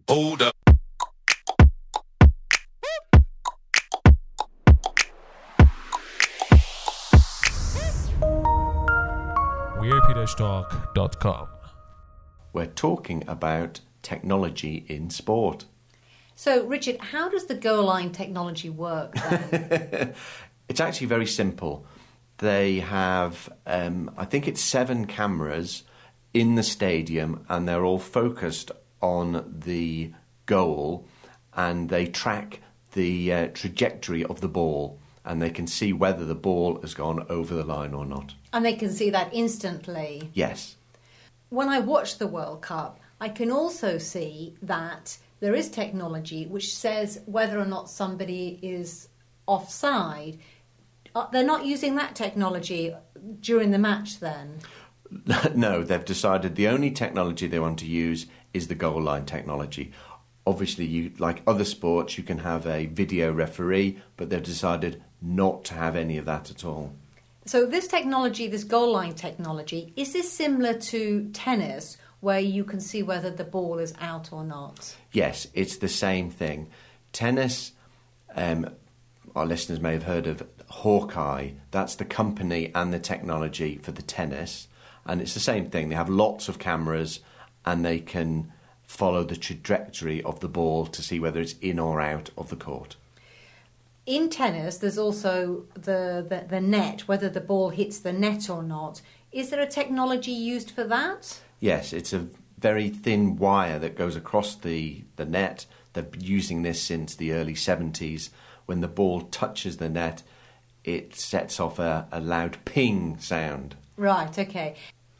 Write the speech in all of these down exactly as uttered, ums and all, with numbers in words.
Hold up. we're peter stock dot com. We're talking about technology in sport. So, Richard, how does the goal line technology work then? It's actually very simple. They have, um, I think it's seven cameras in the stadium, and they're all focused on the goal, and they track the uh, trajectory of the ball, and they can see whether the ball has gone over the line or not. And they can see that instantly. Yes. When I watch the World Cup, I can also see that there is technology which says whether or not somebody is offside. Uh, they're not using that technology during the match then? No, they've decided the only technology they want to use is the goal line technology. Obviously, you, like other sports, you can have a video referee, but they've decided not to have any of that at all. So this technology, this goal line technology, is this similar to tennis, where you can see whether the ball is out or not? Yes, it's the same thing. Tennis, um, our listeners may have heard of Hawkeye. That's the company and the technology for the tennis. And it's the same thing. They have lots of cameras, and they can follow the trajectory of the ball to see whether it's in or out of the court. In tennis, there's also the, the, the net, whether the ball hits the net or not. Is there a technology used for that? Yes, it's a very thin wire that goes across the, the net. They've been using this since the early seventies. When the ball touches the net, it sets off a, a loud ping sound. Right, okay.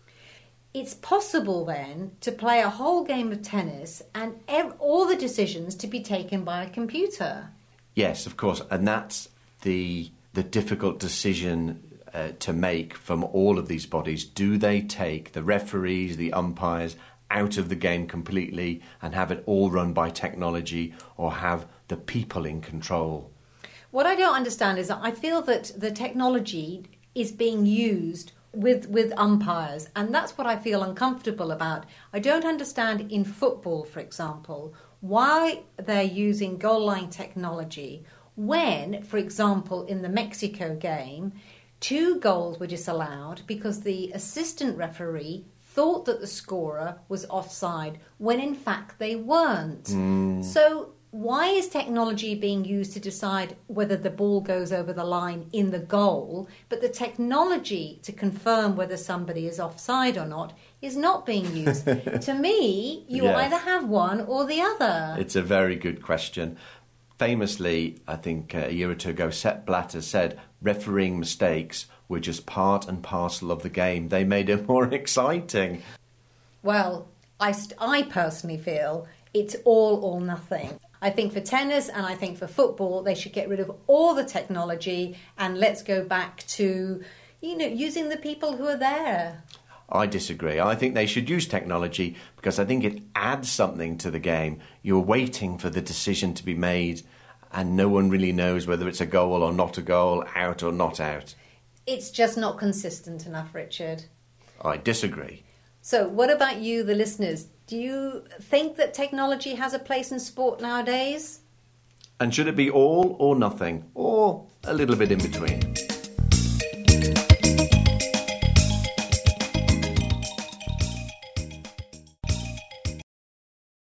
It's possible then to play a whole game of tennis and ev- all the decisions to be taken by a computer. Yes, of course, and that's the the difficult decision uh, to make from all of these bodies. Do they take the referees, the umpires, out of the game completely and have it all run by technology, or have the people in control? What I don't understand is that I feel that the technology is being used with with umpires, and that's what I feel uncomfortable about. I don't understand in football, for example, why they're using goal line technology when, for example, in the Mexico game, two goals were disallowed because the assistant referee thought that the scorer was offside when in fact they weren't. Mm. So why is technology being used to decide whether the ball goes over the line in the goal, but the technology to confirm whether somebody is offside or not is not being used? To me, you yes. either have one or the other. It's a very good question. Famously, I think uh, a year or two ago, Sepp Blatter said refereeing mistakes were just part and parcel of the game. They made it more exciting. Well, I, st- I personally feel it's all or nothing. I think for tennis and I think for football, they should get rid of all the technology and let's go back to, you know, using the people who are there. I disagree. I think they should use technology because I think it adds something to the game. You're waiting for the decision to be made and no one really knows whether it's a goal or not a goal, out or not out. It's just not consistent enough, Richard. I disagree. So what about you, the listeners? Do you think that technology has a place in sport nowadays? And should it be all or nothing, or a little bit in between?